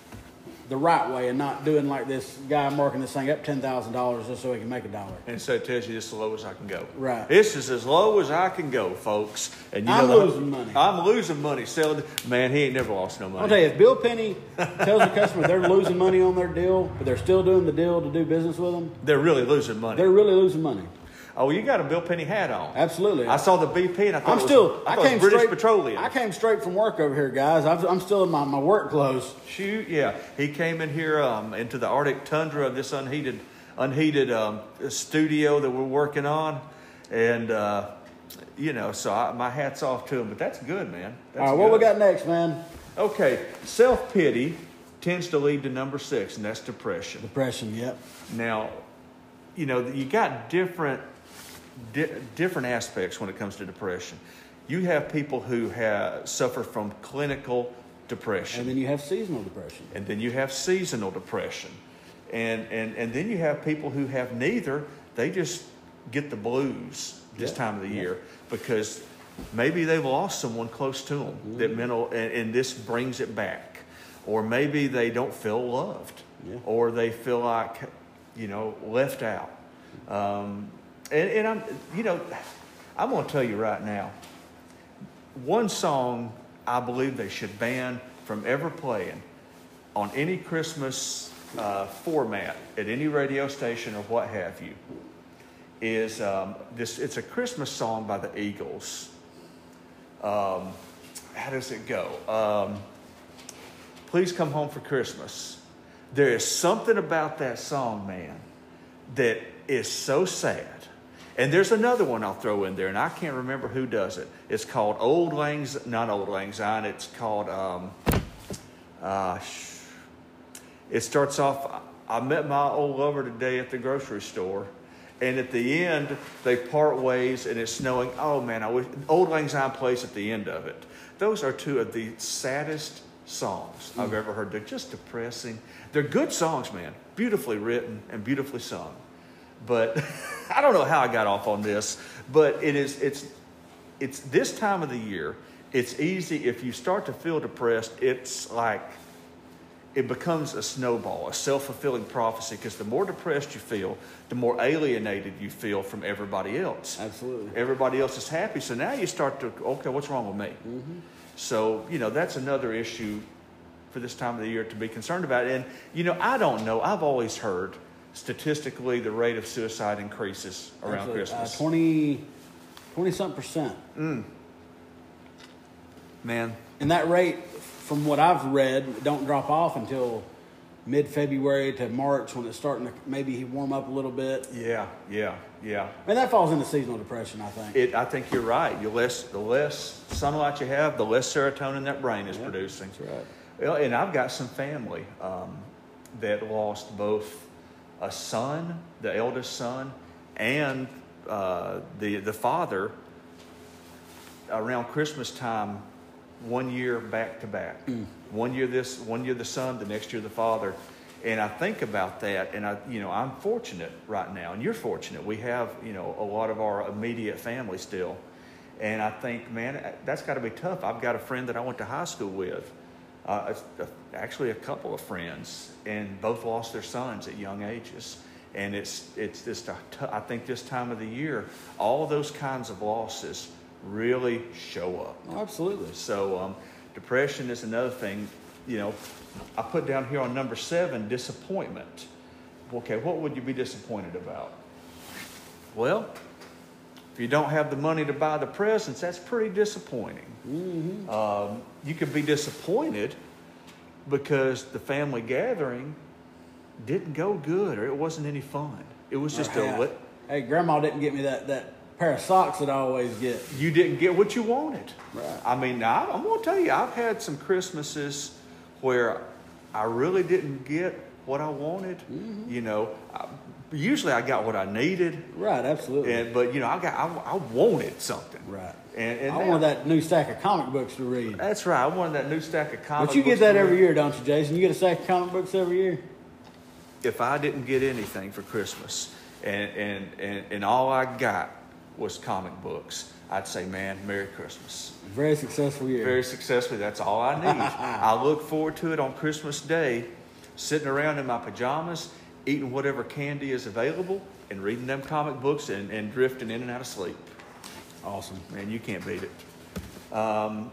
the right way and not doing like this guy marking this thing up ten thousand dollars just so he can make a dollar. And so it tells you this is as low as I can go. Right. This is as low as I can go, folks. And you I'm know the- losing money. I'm losing money selling. Man, he ain't never lost no money. I'll tell you, if Bill Penny tells the customer they're losing money on their deal, but they're still doing the deal to do business with them, They're really losing money. they're really losing money. Oh, you got a Bill Penny hat on. Absolutely. I saw the B P and I thought I'm it was, still. I I, thought it came was British straight. Petroleum. I came straight from work over here, guys. I'm, I'm still in my, my work clothes. Shoot, yeah. He came in here um, into the Arctic tundra of this unheated, unheated um, studio that we're working on, and uh, you know, so I, my hat's off to him. But that's good, man. That's All right, what we good. got next, man? Okay, self pity tends to lead to number six, and that's depression. Depression. Yep. Now, you know, you got different. Di- different aspects when it comes to depression. You have people who have suffer from clinical depression, And then you have seasonal depression. and then you have seasonal depression, and and and then you have people who have neither. They just get the blues this Yeah. time of the Yeah. year because maybe they've lost someone close to them Mm-hmm. that mental, and, and this brings it back, or maybe they don't feel loved, Yeah. or they feel like, you know, left out. Um, And, and I'm, you know, I'm going to tell you right now, one song I believe they should ban from ever playing on any Christmas uh, format at any radio station or what have you is um, this. It's a Christmas song by the Eagles. Um, how does it go? Um, Please come home for Christmas. There is something about that song, man, that is so sad. And there's another one I'll throw in there, and I can't remember who does it. It's called Old Lang Syne, not Old Lang Syne. It's called, um, uh, it starts off, I met my old lover today at the grocery store. And at the end, they part ways, and it's snowing. Oh, man, I wish, Old Lang Syne plays at the end of it. Those are two of the saddest songs mm. I've ever heard. They're just depressing. They're good songs, man. Beautifully written and beautifully sung. But I don't know how I got off on this, but it is, it's, it's this time of the year. It's easy if you start to feel depressed. It's like, it becomes a snowball, a self-fulfilling prophecy, because the more depressed you feel, the more alienated you feel from everybody else. Absolutely. Everybody else is happy, so now you start to, okay, what's wrong with me? Mm-hmm. So, you know, that's another issue for this time of the year to be concerned about. And, you know, I don't know. I've always heard statistically the rate of suicide increases around Absolutely. Christmas. Uh, twenty, twenty-something percent. Mm. Man. And that rate, from what I've read, don't drop off until mid-February to March when it's starting to maybe warm up a little bit. Yeah, yeah, yeah. And that falls into seasonal depression, I think. It, I think you're right. You less, the less sunlight you have, the less serotonin that brain is yeah, producing. That's right. Well, and I've got some family um, that lost both a son, the eldest son, and uh, the the father around Christmas time. One year back to back. Mm. One year this, one year the son, the next year the father. And I think about that, and I, you know, I'm fortunate right now, and you're fortunate. We have, you know, a lot of our immediate family still. And I think, man, that's got to be tough. I've got a friend that I went to high school with, uh, actually a couple of friends, and both lost their sons at young ages. And it's, it's just, a t- I think this time of the year, all those kinds of losses really show up. Oh, absolutely. So um, depression is another thing. You know, I put down here on number seven, disappointment. Okay, what would you be disappointed about? Well, if you don't have the money to buy the presents, that's pretty disappointing. Mm-hmm. Um, you could be disappointed because the family gathering didn't go good or it wasn't any fun. It was just hey, a... Lit- hey, Grandma didn't get me that... that pair of socks that I always get. You didn't get what you wanted. Right. I mean, I, I'm going to tell you, I've had some Christmases where I really didn't get what I wanted. Mm-hmm. You know, I, usually I got what I needed. Right, absolutely. And, but, you know, I got I, I wanted something. Right. And, and I now, wanted that new stack of comic books to read. That's right. I wanted that new stack of comic books. But you get that every year, don't you, Jason? You get a stack of comic books every year? If I didn't get anything for Christmas and, and, and, and all I got was comic books, I'd say, man, Merry Christmas. Very successful year. Very successful. That's all I need. I look forward to it on Christmas Day, sitting around in my pajamas, eating whatever candy is available, and reading them comic books and, and drifting in and out of sleep. Awesome. Man, you can't beat it. Um,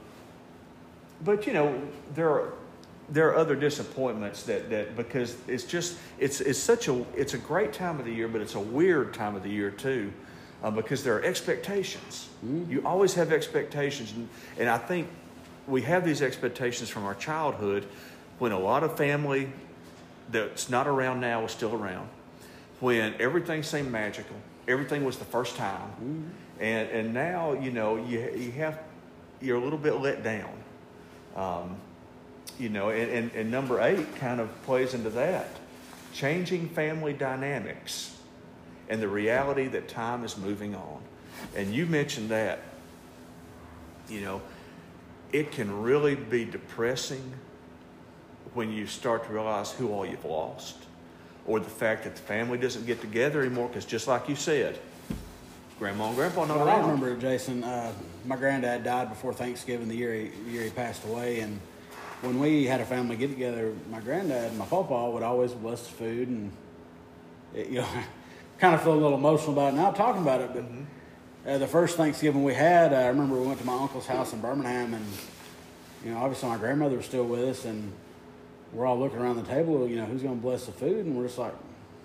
but, you know, there are... There are other disappointments that, that because it's just it's it's such a it's a great time of the year, but it's a weird time of the year too, uh, because there are expectations. Mm-hmm. You always have expectations, and, and I think we have these expectations from our childhood, when a lot of family that's not around now is still around, when everything seemed magical, everything was the first time, mm-hmm. and and now you know you you have you're a little bit let down. Um, You know, and, and, and number eight kind of plays into that. Changing family dynamics and the reality that time is moving on. And you mentioned that. You know, it can really be depressing when you start to realize who all you've lost, or the fact that the family doesn't get together anymore, because just like you said, Grandma and Grandpa not well, around. I remember, Jason, uh, my granddad died before Thanksgiving, the year he, the year he passed away, and when we had a family get together, my granddad and my pawpaw would always bless the food, and it, you know, kind of feel a little emotional about it now talking about it. But mm-hmm. uh, the first Thanksgiving we had, uh, I remember we went to my uncle's house in Birmingham, and you know, obviously my grandmother was still with us, and we're all looking around the table. You know, who's going to bless the food? And we're just like,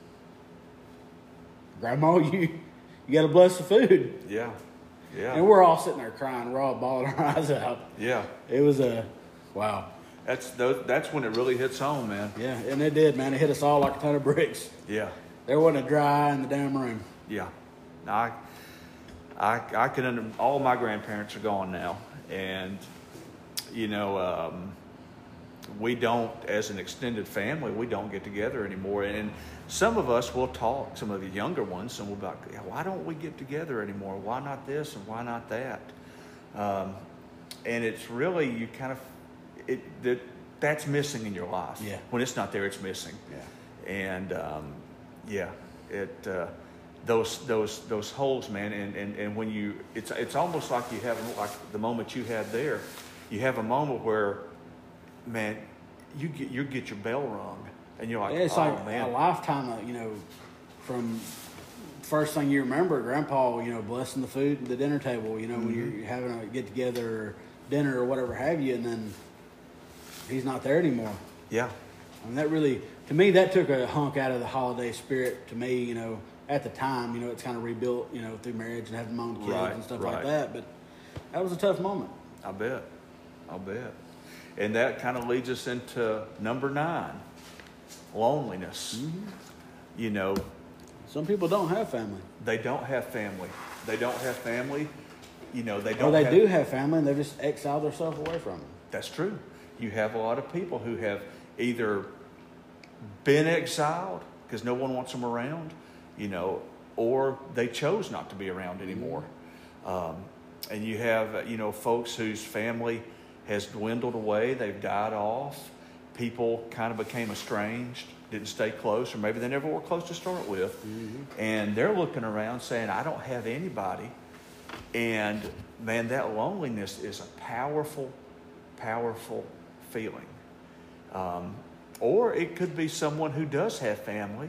Grandma, you you got to bless the food. Yeah, yeah. And we're all sitting there crying. We're all bawling our eyes out. Yeah. It was a wow. That's those, that's when it really hits home, man. Yeah, and it did, man. It hit us all like a ton of bricks. Yeah. There wasn't a dry eye in the damn room. Yeah. I, I, I can under, all my grandparents are gone now, and you know, um, we don't, as an extended family, we don't get together anymore. And some of us will talk, some of the younger ones, and we'll be like, yeah, why don't we get together anymore? Why not this and why not that? Um, and it's really, you kind of, it that that's missing in your life. Yeah. When it's not there, it's missing. Yeah. And um, yeah, it uh, those those those holes, man. And, and, and when you, it's it's almost like you have like the moment you had there. You have a moment where, man, you get you get your bell rung, and you're like, Yeah, it's oh like man, a lifetime of, you know, from first thing you remember, Grandpa, you know, blessing the food at the dinner table, you know, Mm-hmm. when you're having a get together or dinner or whatever have you, and then he's not there anymore. yeah, I mean, that really, to me, that took a hunk out of the holiday spirit to me, you know, at the time. You know, it's kind of rebuilt, you know, through marriage and having my own kids Right, and stuff right. like that. But that was a tough moment. I bet, I bet, and that kind of leads us into number nine, loneliness. Mm-hmm. You know, Some people don't have family. they don't have family. They don't have family. You know, they Or don't. they have, do have family and they've just exiled themselves away from them. That's true. You have a lot of people who have either been exiled because no one wants them around, you know, or they chose not to be around anymore. Um, and you have, uh, you know, folks whose family has dwindled away. They've died off. People kind of became estranged, didn't stay close, or maybe they never were close to start with. Mm-hmm. And they're looking around saying, I don't have anybody. And man, that loneliness is a powerful, powerful feeling. Um, or it could be someone who does have family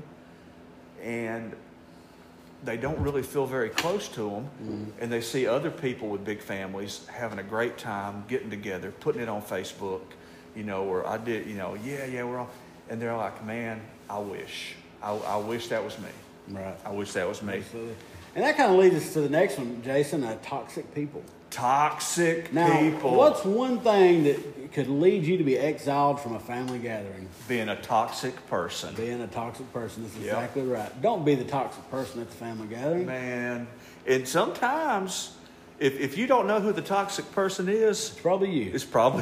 and they don't really feel very close to them. Mm-hmm. And they see other people with big families having a great time, getting together, putting it on Facebook, you know, or I did, you know, yeah, yeah, we're all, and they're like, man, I wish, I, I wish that was me. Right. I wish that was me. Absolutely. And that kind of leads us to the next one, Jason, uh, toxic people. Toxic Now, people. what's one thing that could lead you to be exiled from a family gathering? Being a toxic person. Being a toxic person. That's Yep. exactly right. Don't be the toxic person at the family gathering. Man. And sometimes, if, if you don't know who the toxic person is, It's probably you. it's probably...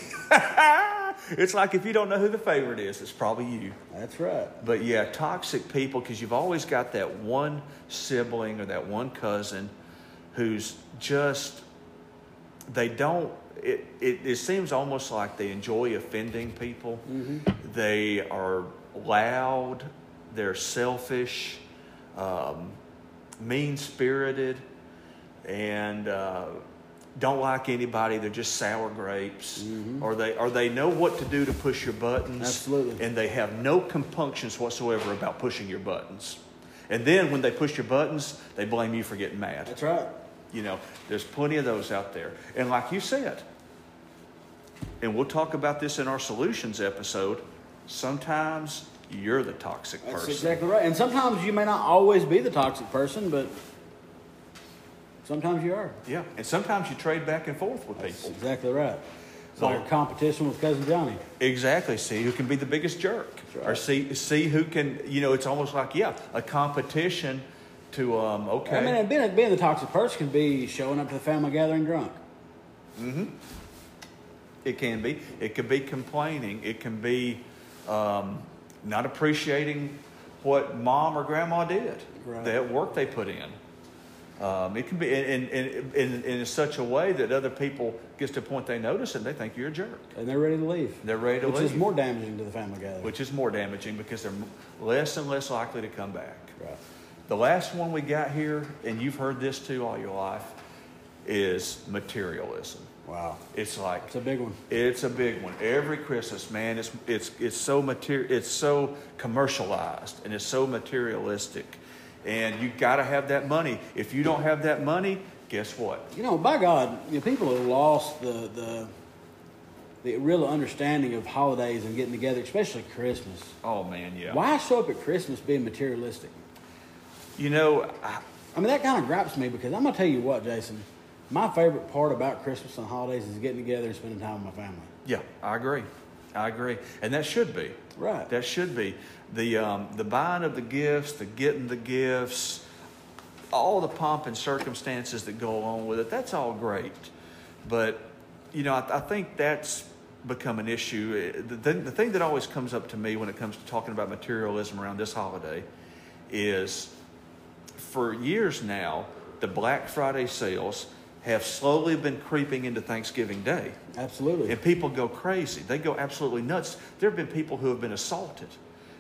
It's like if you don't know who the favorite is, it's probably you. That's right. But yeah, toxic people, because you've always got that one sibling or that one cousin who's just, they don't, it, it, it seems almost like they enjoy offending people. Mm-hmm. They are loud, they're selfish, um, mean-spirited, and uh, don't like anybody. They're just sour grapes. Mm-hmm. Or they or they know what to do to push your buttons. Absolutely. And they have no compunctions whatsoever about pushing your buttons. And then when they push your buttons, they blame you for getting mad. That's right. You know, there's plenty of those out there. And like you said, and we'll talk about this in our solutions episode, sometimes you're the toxic That's person. exactly right. And sometimes you may not always be the toxic person, but sometimes you are. Yeah, and sometimes you trade back and forth with That's people. exactly right. It's So- like a competition with Cousin Johnny. Exactly. See who can be the biggest jerk, right. or see see who can. You know, it's almost like yeah, a competition to um. Okay. I mean, and being, being the toxic person can be showing up to the family gathering drunk. It can be. It could be complaining. It can be um, not appreciating what mom or grandma did, Right. that work they put in. Um, it can be in, in, in, in such a way that other people gets to a point they notice and they think you're a jerk. And they're ready to leave. They're ready to Which leave. is more damaging to the family gathering. Which is more damaging because they're less and less likely to come back. Right. The last one we got here, and you've heard this too all your life, is materialism. Wow. It's like It's a big one. it's a big one. Every Christmas, man, it's it's it's so material, it's so commercialized, and it's so materialistic. And you got to have that money. If you don't have that money, guess what? You know, by God, you know, people have lost the, the the real understanding of holidays and getting together, especially Christmas. Oh man, yeah. Why show up at Christmas being materialistic? You know, I, I mean, that kind of gripes me because I'm going to tell you what, Jason. My favorite part about Christmas and holidays is getting together and spending time with my family. yeah, I agree. I agree, and that should be. Right. That should be the um, the buying of the gifts, the getting the gifts, all the pomp and circumstances that go along with it. That's all great, but you know, I, I think that's become an issue. The, the, the thing that always comes up to me when it comes to talking about materialism around this holiday is, for years now, the Black Friday sales have slowly been creeping into Thanksgiving Day. Absolutely. And people go crazy. They go absolutely nuts. There have been people who have been assaulted,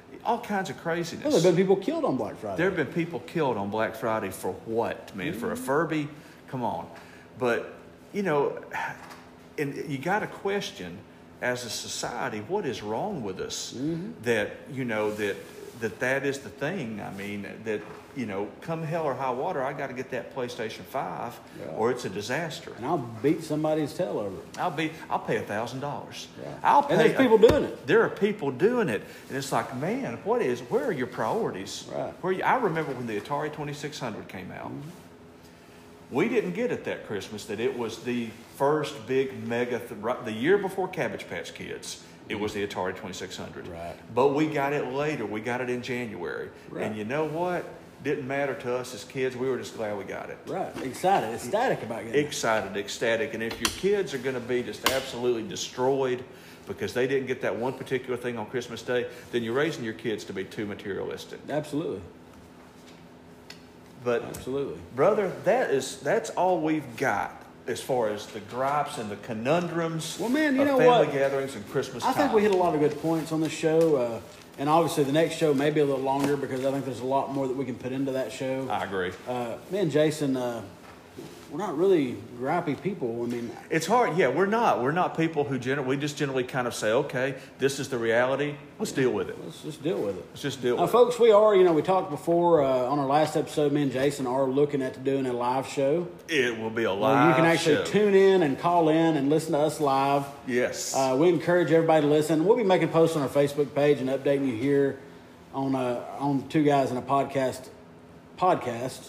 all kinds of craziness. Well, there have been people killed on Black Friday. There have been people killed on Black Friday for what, man? Mm-hmm. For a Furby? Come on. But, you know, and you got to question, as a society, what is wrong with us? Mm-hmm. That, you know, that, that that is the thing. I mean, that, you know, come hell or high water, I got to get that PlayStation five, yeah. or it's a disaster. And I'll beat somebody's tail over it. I'll be, I'll pay a thousand dollars. I'll pay. And there's people doing it. There are people doing it, and it's like, man, what is? Where are your priorities? Right. Where you, I remember when the Atari twenty-six hundred came out. Mm-hmm. We didn't get it that Christmas. That it was the first big mega. Th- right, the year before Cabbage Patch Kids. It was the Atari twenty-six hundred. Right. But we got it later. We got it in January. Right. And you know what? Didn't matter to us as kids. We were just glad we got it. Right. Excited. Ecstatic about getting it. Excited, ecstatic. And if your kids are going to be just absolutely destroyed because they didn't get that one particular thing on Christmas Day, then you're raising your kids to be too materialistic. Absolutely. But, Absolutely. brother, that is that's all we've got as far as the gripes and the conundrums well, man, you of know family what? gatherings and Christmas time. I think we hit a lot of good points on this show. Uh, and obviously the next show may be a little longer because I think there's a lot more that we can put into that show. I agree. Uh, me and Jason, uh, we're not really gripey people. I mean, it's hard. Yeah, we're not. We're not people who generally, we just generally kind of say, okay, this is the reality. Let's deal with it. Let's just deal with it. Let's just deal now, with folks, it. we are, you know, we talked before uh, on our last episode, me and Jason are looking at doing a live show. It will be a live Well, you can actually show. tune in and call in and listen to us live. Yes. Uh, we encourage everybody to listen. We'll be making posts on our Facebook page and updating you here on uh, on Two Guys in a Podcast podcast.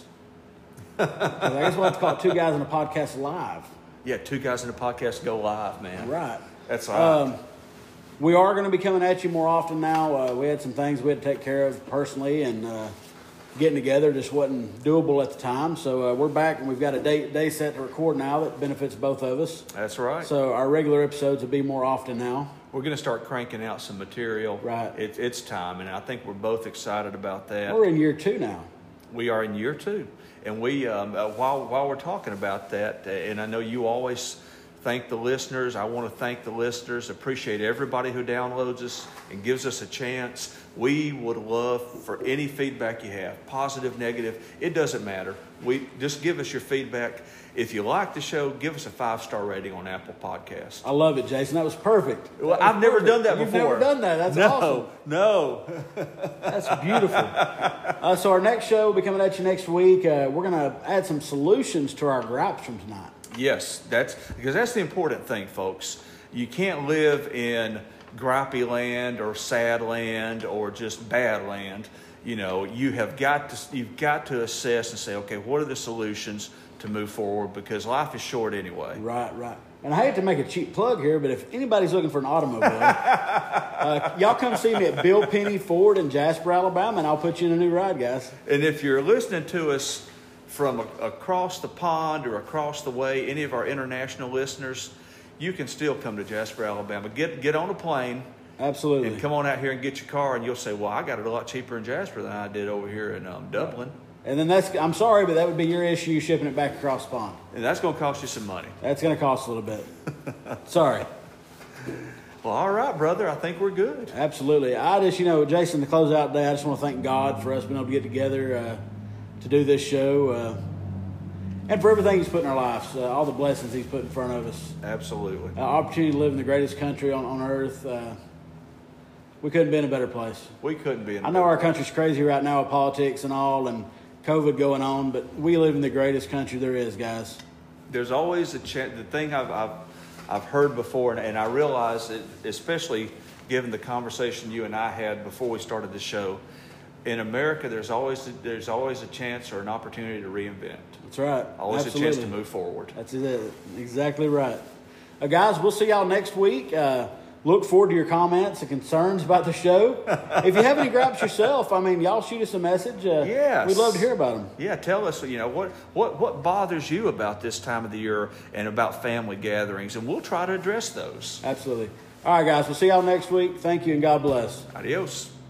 I guess we'll have to call it Two Guys in a Podcast Live. Yeah, Two Guys in a Podcast go live, man. Right. That's all right. Um, we are going to be coming at you more often now. Uh, we had some things we had to take care of personally, and uh, getting together just wasn't doable at the time. So uh, we're back, and we've got a day, day set to record now that benefits both of us. That's right. So our regular episodes will be more often now. We're going to start cranking out some material. Right. It, it's time, and I think we're both excited about that. We're in year two now. We are in year two. And we, um, uh, while while we're talking about that, uh, and I know you always thank the listeners. I want to thank the listeners. Appreciate everybody who downloads us and gives us a chance. We would love for any feedback you have, positive, negative. It doesn't matter. We just give us your feedback. If you like the show, give us a five-star rating on Apple Podcasts. I love it, Jason. That was perfect. That well, was I've never perfect. done that You've before. You've never done that. That's no, awesome. No, That's beautiful. Uh, so our next show will be coming at you next week. Uh, we're going to add some solutions to our gripes from tonight. Yes, that's because that's the important thing, folks. You can't live in gripey land or sad land or just bad land. You know, you have got to you've got to assess and say, okay, what are the solutions to move forward, because life is short anyway. Right, right. And I hate to make a cheap plug here, but if anybody's looking for an automobile, uh, y'all come see me at Bill Penny Ford in Jasper, Alabama, and I'll put you in a new ride, guys. And if you're listening to us from a, across the pond or across the way, any of our international listeners, you can still come to Jasper, Alabama. Get get on a plane. Absolutely. And come on out here and get your car, and you'll say, well, I got it a lot cheaper in Jasper than I did over here in um, Dublin. And then that's, I'm sorry, but that would be your issue shipping it back across the pond. And that's going to cost you some money. That's going to cost a little bit. Sorry. Well, all right, brother. I think we're good. Absolutely. I just, you know, Jason, to close out today, I just want to thank God for us being able to get together uh, to do this show. Uh, and for everything He's put in our lives, uh, all the blessings He's put in front of us. Absolutely. Uh, opportunity to live in the greatest country on, on earth. Uh, we couldn't be in a better place. We couldn't be in a I know our country's crazy right now with politics and all, and COVID going on, but we live in the greatest country there is, guys. There's always a chance. The thing I've, I've I've heard before, and, and I realize it, especially given the conversation you and I had before we started the show, in America, there's always there's always a chance or an opportunity to reinvent. That's right. Always Absolutely. a chance to move forward. That's it. Exactly right. Uh, guys, we'll see y'all next week. Uh, Look forward to your comments and concerns about the show. If you have any gripes yourself, I mean, y'all shoot us a message. Uh, yes. We'd love to hear about them. Yeah, tell us, you know, what, what, what bothers you about this time of the year and about family gatherings, and we'll try to address those. Absolutely. All right, guys, we'll see y'all next week. Thank you, and God bless. Adios.